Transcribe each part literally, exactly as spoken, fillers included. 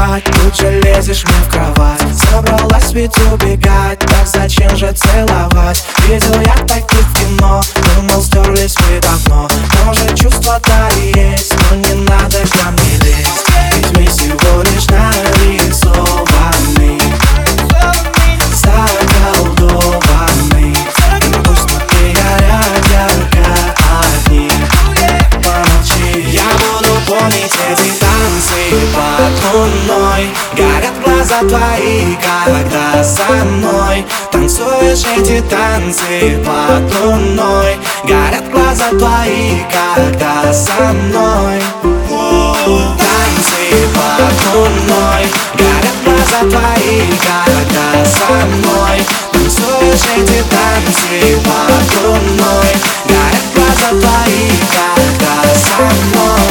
скучать, тут же лезешь мне в кровать. Собралась ведь убегать, так зачем же целовать? Видел я таких в кино, думал стерлись мы давно. Может чувства-то и есть, но не надо ко мне лезть. Ведь мы всего лишь нарисованы, заколдованы. Пусть внутри горят ярко огни. Помолчи, я буду помнить эти танцы под луной. Горят глаза твои, когда со мной танцуешь эти танцы под луной. Горят глаза твои, когда со мной танцы под луной. Горят глаза твои, когда со мной танцуешь эти танцы под луной. Горят глаза твои, когда со мной.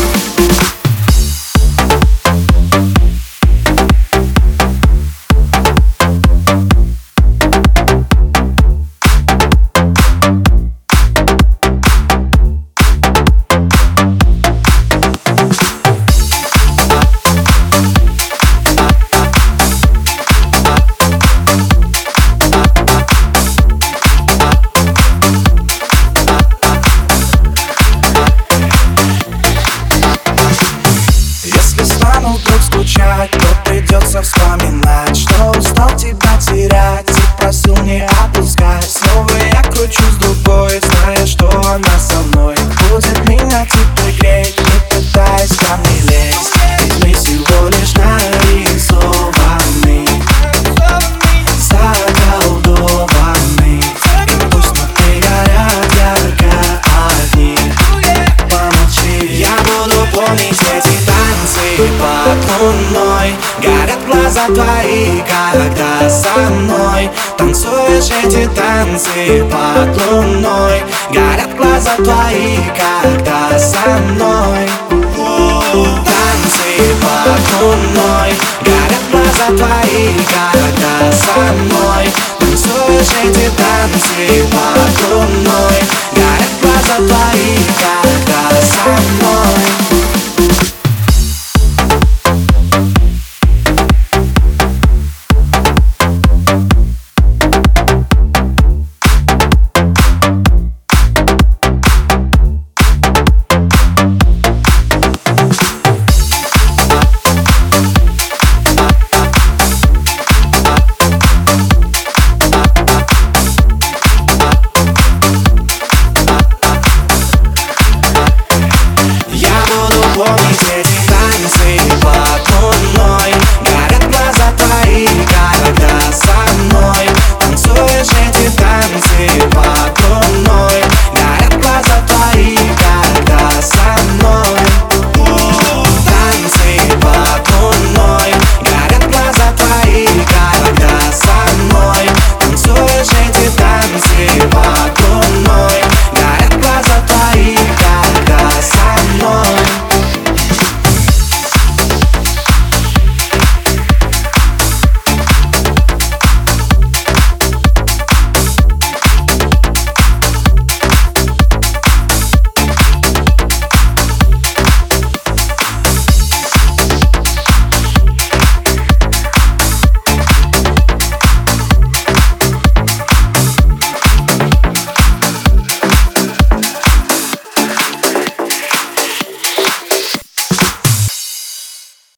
То придется вспоминать, что устал тебя терять и просил не отпускать. Снова я кручусь с другой, зная, что она со мной будет меня теперь греть, не пытаясь ко мне лезть. Ведь мы всего лишь нарисованы, заколдованы. Пусть внутри горят ярко огни. Помолчи, я буду помнить эти танцы под луной. Горят глаза твои, когда со мной танцуешь эти танцы под луной. Горят глаза твои, когда со мной танцы под луной. Горят глаза твои, когда со мной танцуешь эти танцы под луной. Горят глаза твои, когда со мной.